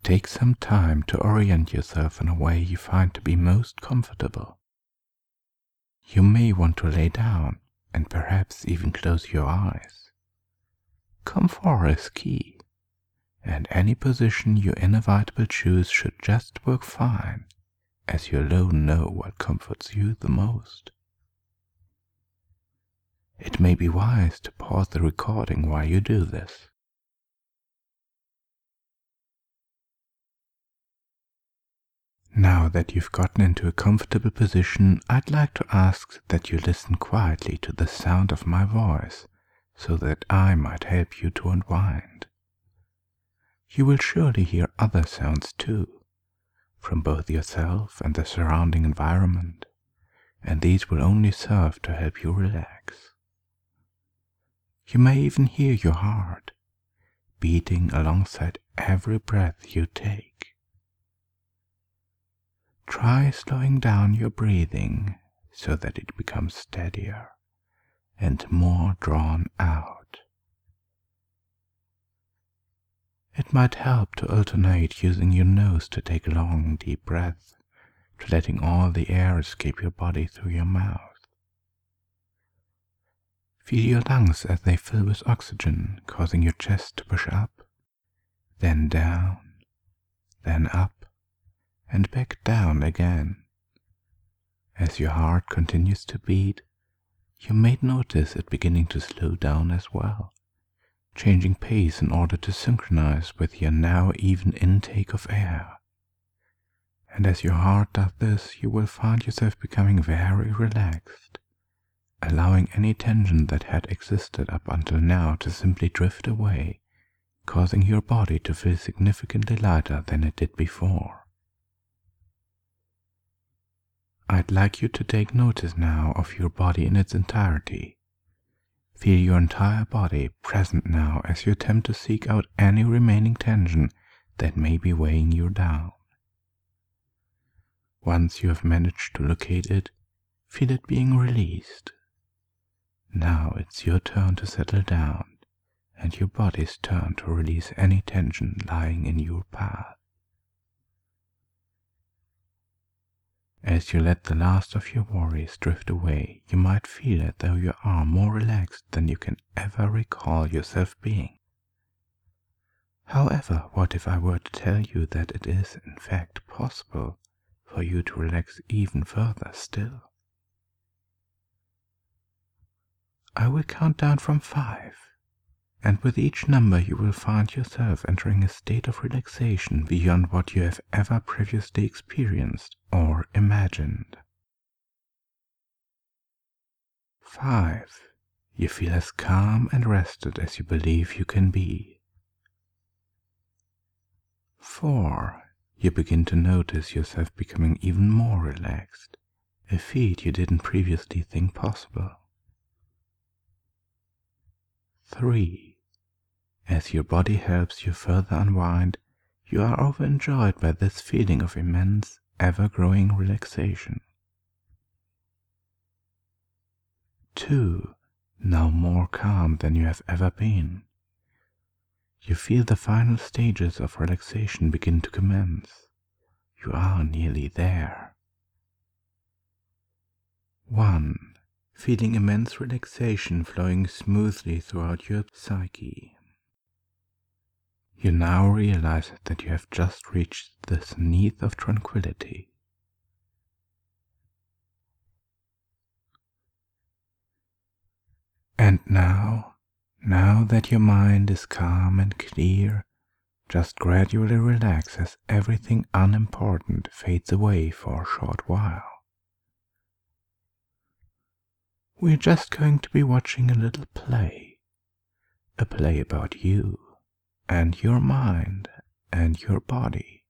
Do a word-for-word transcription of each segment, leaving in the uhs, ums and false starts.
take some time to orient yourself in a way you find to be most comfortable. You may want to lay down and perhaps even close your eyes. Comfort is key, and any position you inevitably choose should just work fine, as you alone know what comforts you the most. It may be wise to pause the recording while you do this. Now that you've gotten into a comfortable position, I'd like to ask that you listen quietly to the sound of my voice, so that I might help you to unwind. You will surely hear other sounds too, from both yourself and the surrounding environment, and these will only serve to help you relax. You may even hear your heart beating alongside every breath you take. Try slowing down your breathing so that it becomes steadier and more drawn out. It might help to alternate using your nose to take long, deep breaths, to letting all the air escape your body through your mouth. Feel your lungs as they fill with oxygen, causing your chest to push up, then down, then up, and back down again. As your heart continues to beat, you may notice it beginning to slow down as well, changing pace in order to synchronize with your now even intake of air. And as your heart does this, you will find yourself becoming very relaxed, allowing any tension that had existed up until now to simply drift away, causing your body to feel significantly lighter than it did before. I'd like you to take notice now of your body in its entirety. Feel your entire body present now as you attempt to seek out any remaining tension that may be weighing you down. Once you have managed to locate it, feel it being released. Now it's your turn to settle down, and your body's turn to release any tension lying in your path. As you let the last of your worries drift away, you might feel as though you are more relaxed than you can ever recall yourself being. However, what if I were to tell you that it is, in fact, possible for you to relax even further still? I will count down from five, and with each number you will find yourself entering a state of relaxation beyond what you have ever previously experienced or imagined. Five. You feel as calm and rested as you believe you can be. Four. You begin to notice yourself becoming even more relaxed, a feat you didn't previously think possible. Three. As your body helps you further unwind, you are overjoyed by this feeling of immense, ever-growing relaxation. Two. Now more calm than you have ever been. You feel the final stages of relaxation begin to commence. You are nearly there. One. Feeling immense relaxation flowing smoothly throughout your psyche. You now realize that you have just reached the zenith of tranquility. And now, now that your mind is calm and clear, just gradually relax as everything unimportant fades away for a short while. We're just going to be watching a little play, a play about you and your mind and your body.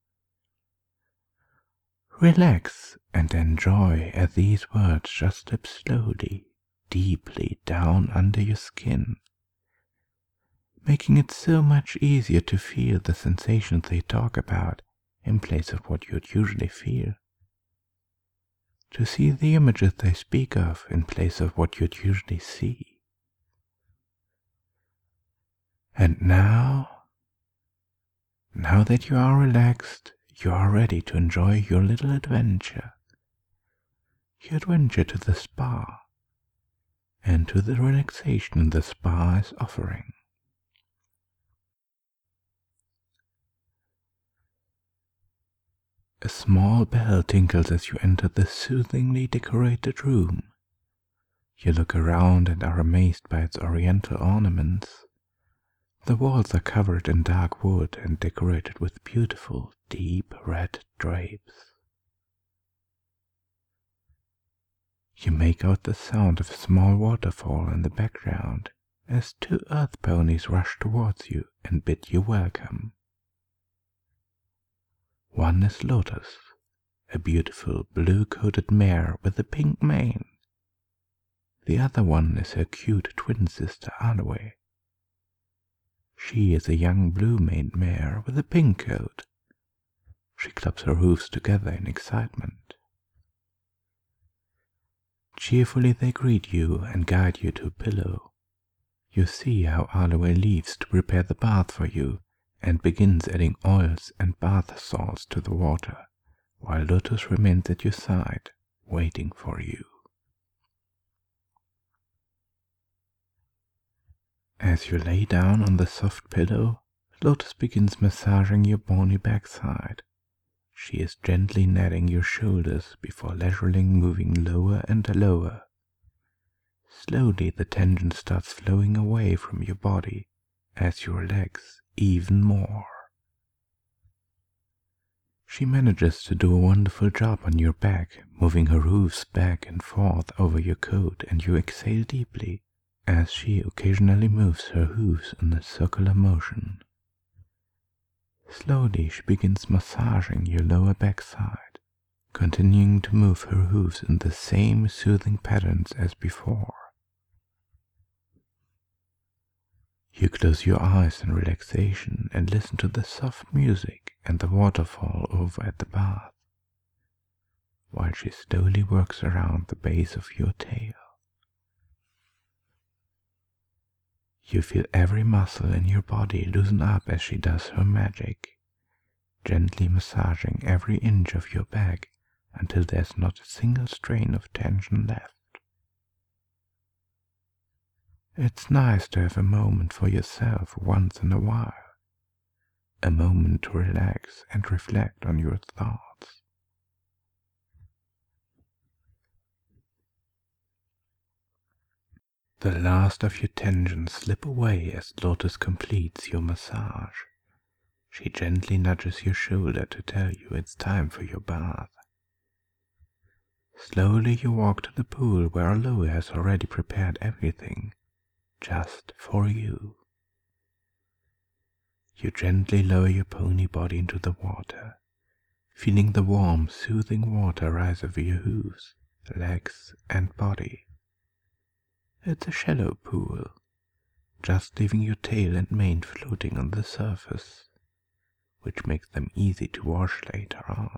Relax and enjoy as these words just slip slowly, deeply down under your skin, making it so much easier to feel the sensations they talk about in place of what you'd usually feel. To see the images they speak of in place of what you'd usually see. And now, Now that you are relaxed, you are ready to enjoy your little adventure. Your adventure to the spa, and to the relaxation the spa is offering. A small bell tinkles as you enter the soothingly decorated room. You look around and are amazed by its oriental ornaments. The walls are covered in dark wood and decorated with beautiful, deep red drapes. You make out the sound of a small waterfall in the background as two earth ponies rush towards you and bid you welcome. One is Lotus, a beautiful blue-coated mare with a pink mane. The other one is her cute twin sister Aloe. She is a young blue-maned mare with a pink coat. She claps her hooves together in excitement. Cheerfully they greet you and guide you to a pillow. You see how Aloe leaves to prepare the bath for you and begins adding oils and bath salts to the water, while Lotus remains at your side, waiting for you. As you lay down on the soft pillow, Lotus begins massaging your bony backside. She is gently kneading your shoulders before leisurely moving lower and lower. Slowly the tension starts flowing away from your body as you relax even more. She manages to do a wonderful job on your back, moving her hooves back and forth over your coat, and you exhale deeply as she occasionally moves her hooves in a circular motion. Slowly she begins massaging your lower backside, continuing to move her hooves in the same soothing patterns as before. You close your eyes in relaxation and listen to the soft music and the waterfall over at the bath, while she slowly works around the base of your tail. You feel every muscle in your body loosen up as she does her magic, gently massaging every inch of your back until there's not a single strain of tension left. It's nice to have a moment for yourself once in a while, a moment to relax and reflect on your thoughts. The last of your tensions slip away as Lotus completes your massage. She gently nudges your shoulder to tell you it's time for your bath. Slowly you walk to the pool where Aloe has already prepared everything, just for you. You gently lower your pony body into the water, feeling the warm, soothing water rise over your hooves, legs, and body. It's a shallow pool, just leaving your tail and mane floating on the surface, which makes them easy to wash later on.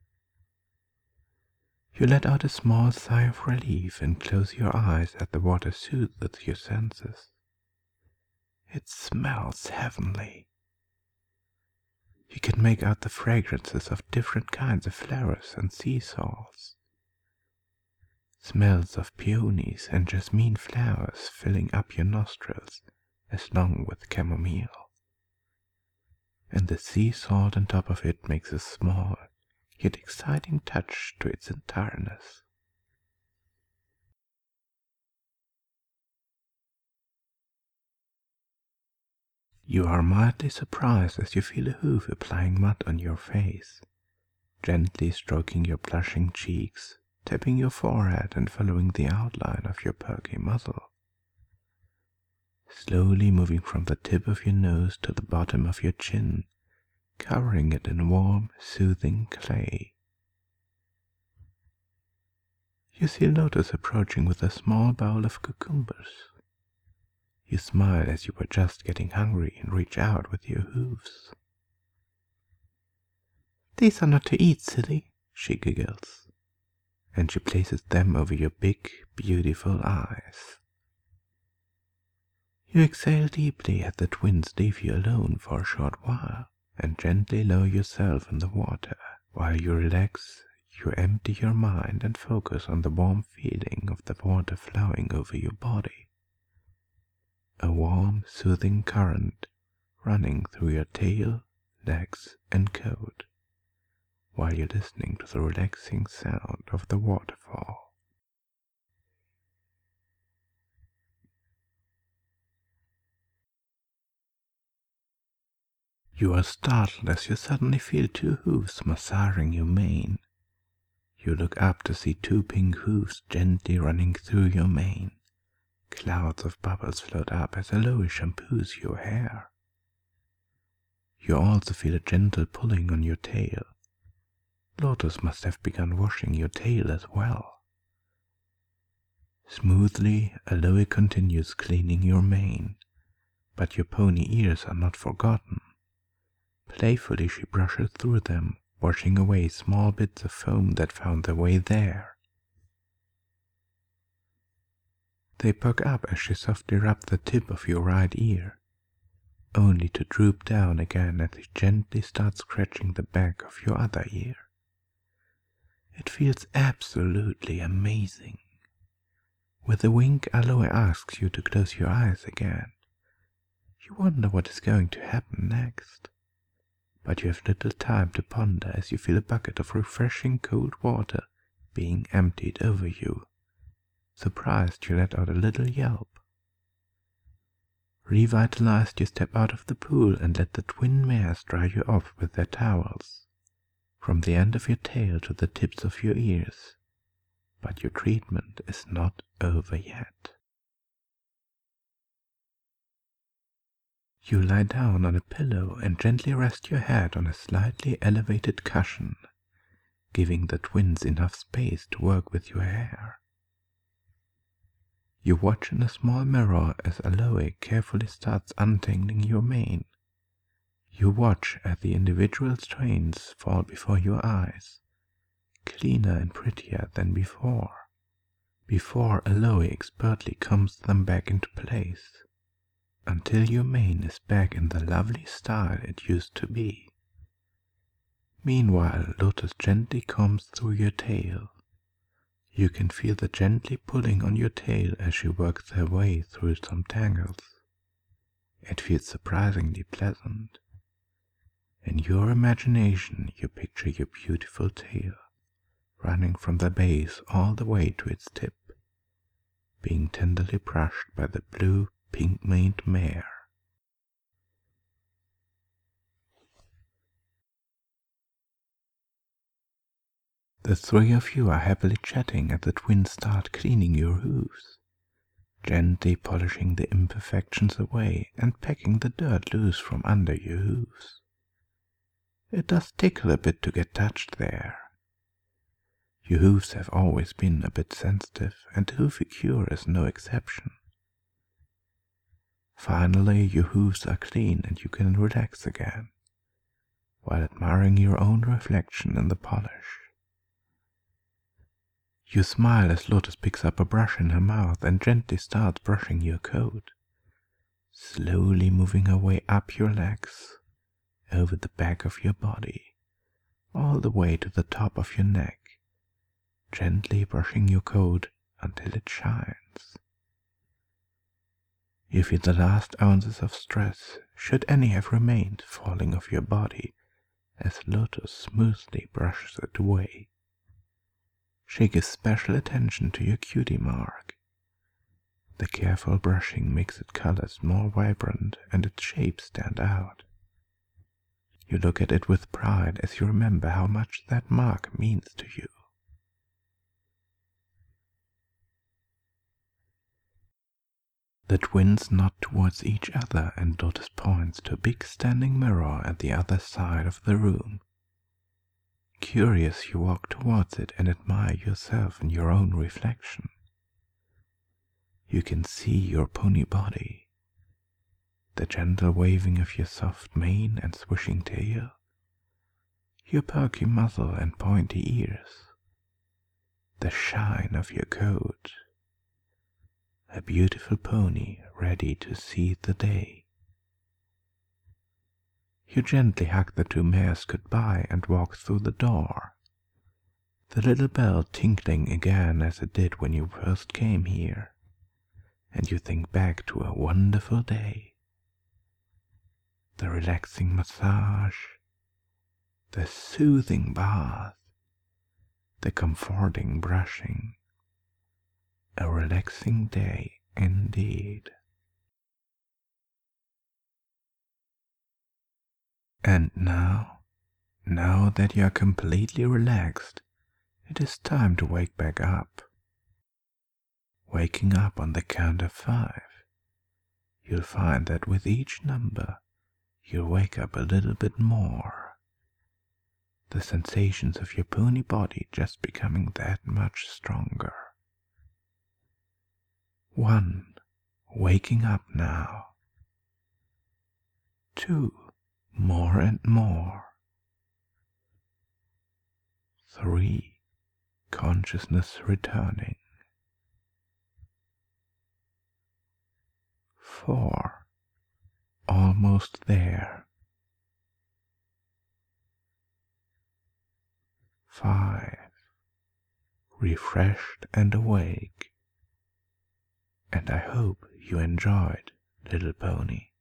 You let out a small sigh of relief and close your eyes as the water soothes your senses. It smells heavenly. You can make out the fragrances of different kinds of flowers and sea salts. Smells of peonies and jasmine flowers filling up your nostrils, along with chamomile. And the sea salt on top of it makes a small, yet exciting touch to its entireness. You are mildly surprised as you feel a hoof applying mud on your face, gently stroking your blushing cheeks, tapping your forehead and following the outline of your perky muzzle. Slowly moving from the tip of your nose to the bottom of your chin, covering it in warm, soothing clay. You see Lotus approaching with a small bowl of cucumbers. You smile as you were just getting hungry and reach out with your hooves. "These are not to eat, silly," she giggles, and she places them over your big, beautiful eyes. You exhale deeply as the twins leave you alone for a short while and gently lower yourself in the water. While you relax, you empty your mind and focus on the warm feeling of the water flowing over your body. A warm, soothing current running through your tail, legs, and coat, while you're listening to the relaxing sound of the waterfall. You are startled as you suddenly feel two hooves massaging your mane. You look up to see two pink hooves gently running through your mane. Clouds of bubbles float up as Aloe shampoos your hair. You also feel a gentle pulling on your tail. Lotus must have begun washing your tail as well. Smoothly, Aloe continues cleaning your mane, but your pony ears are not forgotten. Playfully she brushes through them, washing away small bits of foam that found their way there. They perk up as she softly rubs the tip of your right ear, only to droop down again as she gently starts scratching the back of your other ear. It feels absolutely amazing. With a wink, Aloe asks you to close your eyes again. You wonder what is going to happen next, but you have little time to ponder as you feel a bucket of refreshing cold water being emptied over you. Surprised, you let out a little yelp. Revitalized, you step out of the pool and let the twin mares dry you off with their towels, from the end of your tail to the tips of your ears. But your treatment is not over yet. You lie down on a pillow and gently rest your head on a slightly elevated cushion, giving the twins enough space to work with your hair. You watch in a small mirror as Aloe carefully starts untangling your mane. You watch as the individual strands fall before your eyes, cleaner and prettier than before, before Aloe expertly combs them back into place, until your mane is back in the lovely style it used to be. Meanwhile, Lotus gently combs through your tail. You can feel the gently pulling on your tail as she works her way through some tangles. It feels surprisingly pleasant. In your imagination, you picture your beautiful tail, running from the base all the way to its tip, being tenderly brushed by the blue, pink-maned mare. The three of you are happily chatting as the twins start cleaning your hooves, gently polishing the imperfections away and pecking the dirt loose from under your hooves. It does tickle a bit to get touched there. Your hooves have always been a bit sensitive, and Hoofy Cure is no exception. Finally, your hooves are clean and you can relax again, while admiring your own reflection in the polish. You smile as Lotus picks up a brush in her mouth and gently starts brushing your coat, slowly moving her way up your legs, over the back of your body, all the way to the top of your neck, gently brushing your coat until it shines. You feel the last ounces of stress, should any have remained, falling off your body as Lotus smoothly brushes it away. She gives special attention to your cutie mark. The careful brushing makes its colors more vibrant and its shape stand out. You look at it with pride as you remember how much that mark means to you. The twins nod towards each other and Lotus points to a big standing mirror at the other side of the room. Curious, you walk towards it and admire yourself in your own reflection. You can see your pony body, the gentle waving of your soft mane and swishing tail, your perky muzzle and pointy ears, the shine of your coat. A beautiful pony ready to see the day. You gently hug the two mares goodbye and walk through the door, the little bell tinkling again as it did when you first came here, and you think back to a wonderful day. The relaxing massage, the soothing bath, the comforting brushing. A relaxing day indeed. And now, now that you are completely relaxed, it is time to wake back up. Waking up on the count of five, you'll find that with each number, you'll wake up a little bit more. The sensations of your pony body just becoming that much stronger. One, waking up now. Two, more and more. Three, consciousness returning. Four, almost there. Five, refreshed and awake. And I hope you enjoyed, little pony.